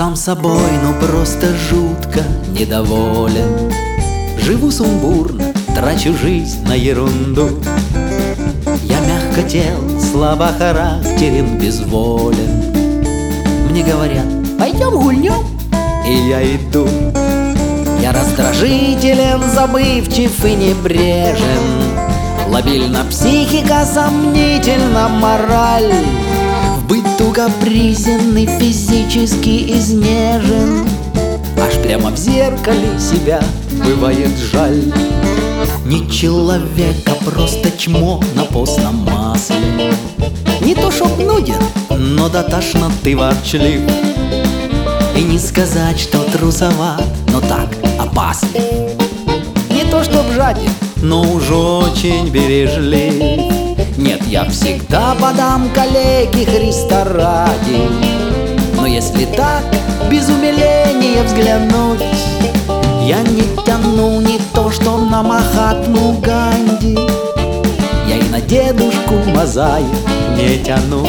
Сам собой, но просто жутко недоволен. Живу сумбурно, трачу жизнь на ерунду. Я мягкотел, слабохарактерен, безволен. Мне говорят: пойдем гульнем, и я иду. Я раздражителен, забывчив и небрежен. Лобильна психика, сомнительна мораль. В быту капризен и физически изнежен. Аж прямо в зеркале себя бывает жаль. Не человек, а просто чмо на постном масле. Не то чтоб нуден, но до тошноты ворчлив. И не сказать, что трусоват, но так опаслив. Не то чтоб жаден, но уж очень бережлив. Нет, я всегда подам коллеге Христа ради. Но если так, без умиления взглянуть, я не тяну не то, что на Махатму Ганди. Я и на дедушку Мазаев не тяну.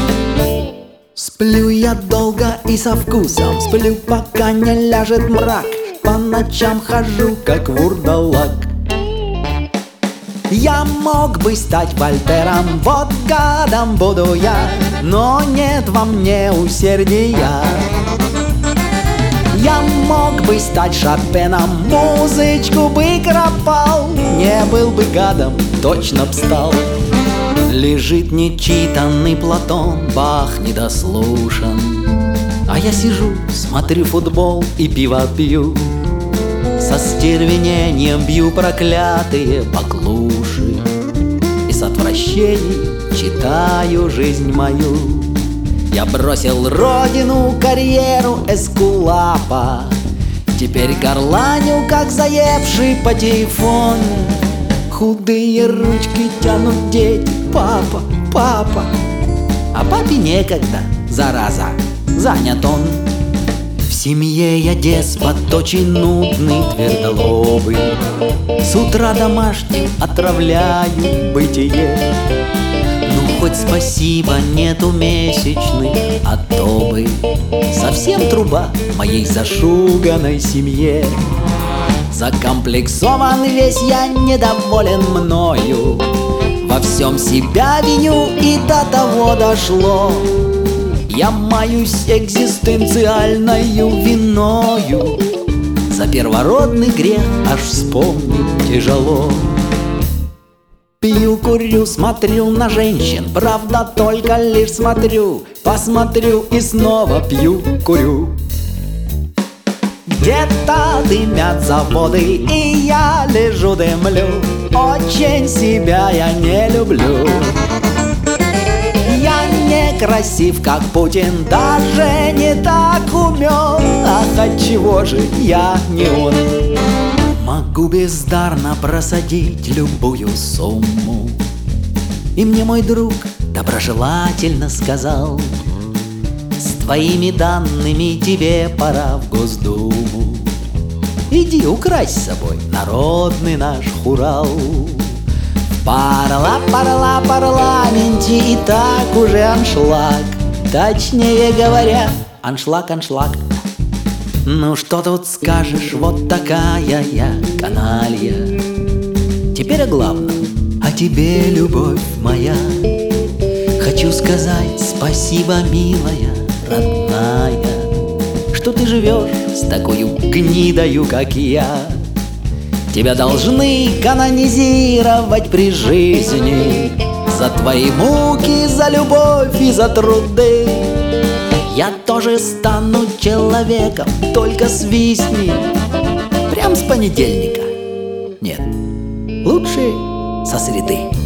Сплю я долго и со вкусом, сплю, пока не ляжет мрак. По ночам хожу, как вурдалак. Я мог бы стать Вольтером, вот гадом буду я, но нет во мне усердия. Я мог бы стать Шопеном, музычку бы кропал, не был бы гадом, точно б стал. Лежит нечитанный Платон, Бах недослушан, а я сижу, смотрю футбол и пиво пью. Со стервенением бью проклятые баклуши и с отвращением читаю жизнь мою. Я бросил родину, карьеру эскулапа, теперь горланю, как заевший патефон. Худые ручки тянут дети: папа, папа. А папе некогда, зараза, занят он. В семье я деспот, очень нудный, твердолобый. С утра домашним отравляю бытие. Ну хоть спасибо, нету месячных, а то бы совсем труба моей зашуганной семье. Закомплексован весь я, недоволен мною, во всем себя виню, и до того дошло. Я маюсь экзистенциальною виною, за первородный грех аж вспомнить тяжело. Пью, курю, смотрю на женщин, правда, только лишь смотрю. Посмотрю и снова пью, курю. Где-то дымят заводы, и я лежу, дымлю. Очень себя я не люблю. Я не красив, как Путин, даже не так умен. Ах, отчего же я не он? Могу бездарно просадить любую сумму. И мне мой друг доброжелательно сказал: с твоими данными тебе пора в Госдуму. Иди укрась с собой народный наш хурал. В парламенте и так уже аншлаг. Точнее говоря, аншлаг. Ну что тут скажешь, вот такая я каналья. Теперь о главном, о тебе, любовь моя. Хочу сказать спасибо, милая, родная, что ты живешь с такой гнидою, как я. Тебя должны канонизировать при жизни за твои муки, за любовь и за труды. Я тоже стану человеком, только свистни прям с понедельника. Нет, лучше со среды.